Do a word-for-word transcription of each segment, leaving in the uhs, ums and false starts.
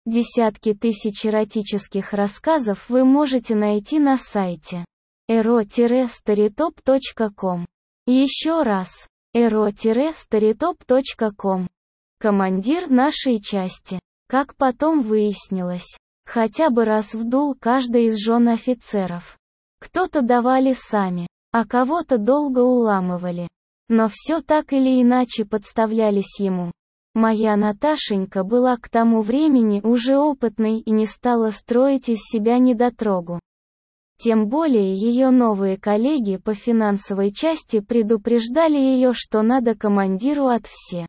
Десятки тысяч эротических рассказов вы можете найти на сайте эро старитоп точка ком. Еще раз, эро старитоп точка ком. Командир нашей части, как потом выяснилось, хотя бы раз вдул каждый из жен офицеров. Кто-то давали сами, а кого-то долго уламывали. Но все так или иначе подставлялись ему. Моя Наташенька была к тому времени уже опытной и не стала строить из себя недотрогу. Тем более ее новые коллеги по финансовой части предупреждали ее, что надо командиру от все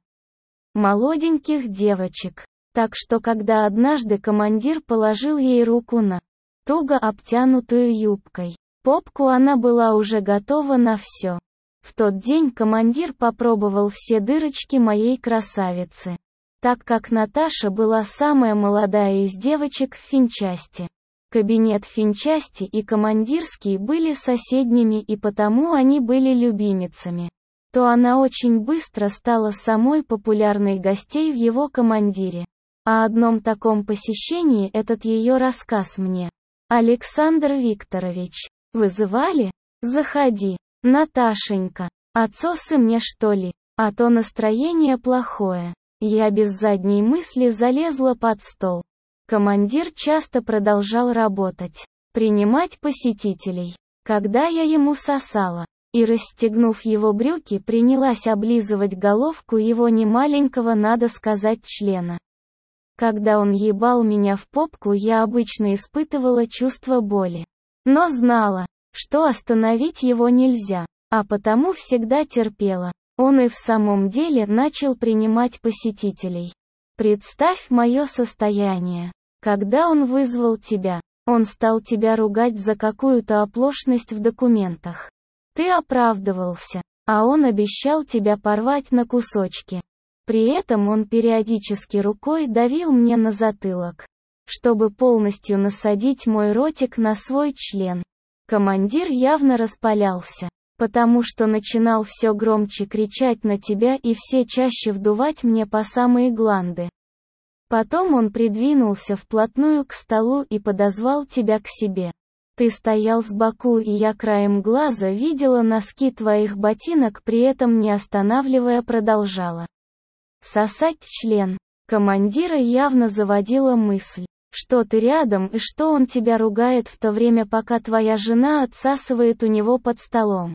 молоденьких девочек. Так что когда однажды командир положил ей руку на туго обтянутую юбкой попку, она была уже готова на все. В тот день командир попробовал все дырочки моей красавицы. Так как Наташа была самая молодая из девочек в финчасти. Кабинет финчасти и командирский были соседними, и потому они были любимицами. То она очень быстро стала самой популярной гостей в его командире. О одном таком посещении этот ее рассказ мне. Александр Викторович, вызывали? Заходи. Наташенька, отсосы мне что ли, а то настроение плохое. Я без задней мысли залезла под стол. Командир часто продолжал работать, принимать посетителей. Когда я ему сосала, и расстегнув его брюки, принялась облизывать головку его немаленького, надо сказать, члена. Когда он ебал меня в попку, я обычно испытывала чувство боли. Но знала, что остановить его нельзя, а потому всегда терпела. Он и в самом деле начал принимать посетителей. Представь мое состояние. Когда он вызвал тебя, он стал тебя ругать за какую-то оплошность в документах. Ты оправдывался, а он обещал тебя порвать на кусочки. При этом он периодически рукой давил мне на затылок, чтобы полностью насадить мой ротик на свой член. Командир явно распалялся, потому что начинал все громче кричать на тебя и все чаще вдувать мне по самые гланды. Потом он придвинулся вплотную к столу и подозвал тебя к себе. Ты стоял сбоку, и я краем глаза видела носки твоих ботинок, при этом не останавливая продолжала сосать член. Командира явно заводила мысль, что ты рядом и что он тебя ругает в то время, пока твоя жена отсасывает у него под столом.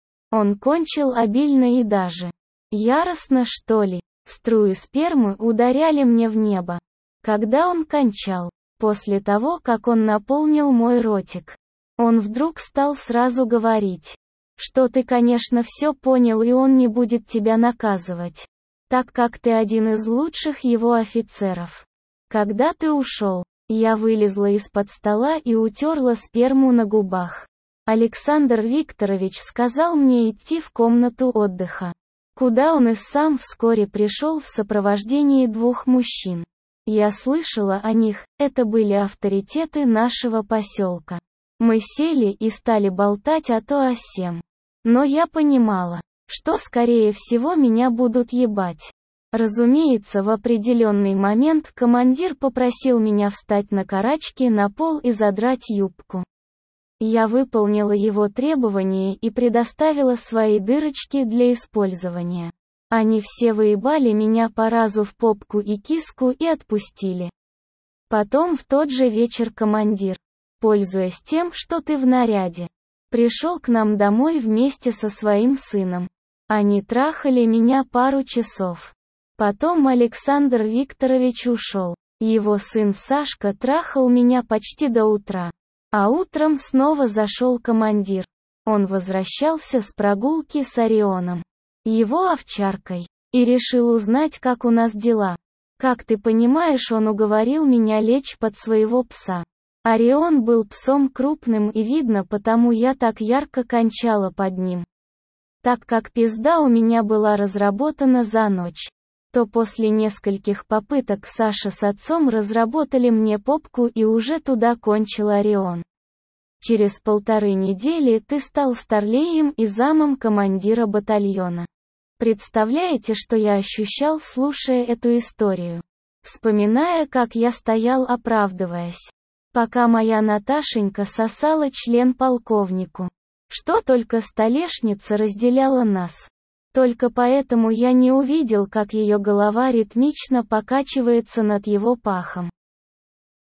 Он кончил обильно и даже яростно, что ли. Струи спермы ударяли мне в небо. Когда он кончал, после того, как он наполнил мой ротик, он вдруг стал сразу говорить, что ты, конечно, все понял, и он не будет тебя наказывать, так как ты один из лучших его офицеров. Когда ты ушел, я вылезла из-под стола и утерла сперму на губах. Александр Викторович сказал мне идти в комнату отдыха, куда он и сам вскоре пришел в сопровождении двух мужчин. Я слышала о них, это были авторитеты нашего поселка. Мы сели и стали болтать о то о сем. Но я понимала, что скорее всего меня будут ебать. Разумеется, в определенный момент командир попросил меня встать на карачки на пол и задрать юбку. Я выполнила его требования и предоставила свои дырочки для использования. Они все выебали меня по разу в попку и киску и отпустили. Потом в тот же вечер командир, пользуясь тем, что ты в наряде, пришел к нам домой вместе со своим сыном. Они трахали меня пару часов. Потом Александр Викторович ушел. Его сын Сашка трахал меня почти до утра. А утром снова зашел командир. Он возвращался с прогулки с Орионом, его овчаркой, и решил узнать, как у нас дела. Как ты понимаешь, он уговорил меня лечь под своего пса. Орион был псом крупным, и видно, потому я так ярко кончала под ним. Так как пизда у меня была разработана за ночь, то после нескольких попыток Саша с отцом разработали мне попку, и уже туда кончил Орион. Через полторы недели ты стал старлеем и замом командира батальона. Представляете, что я ощущал, слушая эту историю? вспоминая, как я стоял, оправдываясь, пока моя Наташенька сосала член полковнику. Что только столешница разделяла нас. Только поэтому я не увидел, как ее голова ритмично покачивается над его пахом.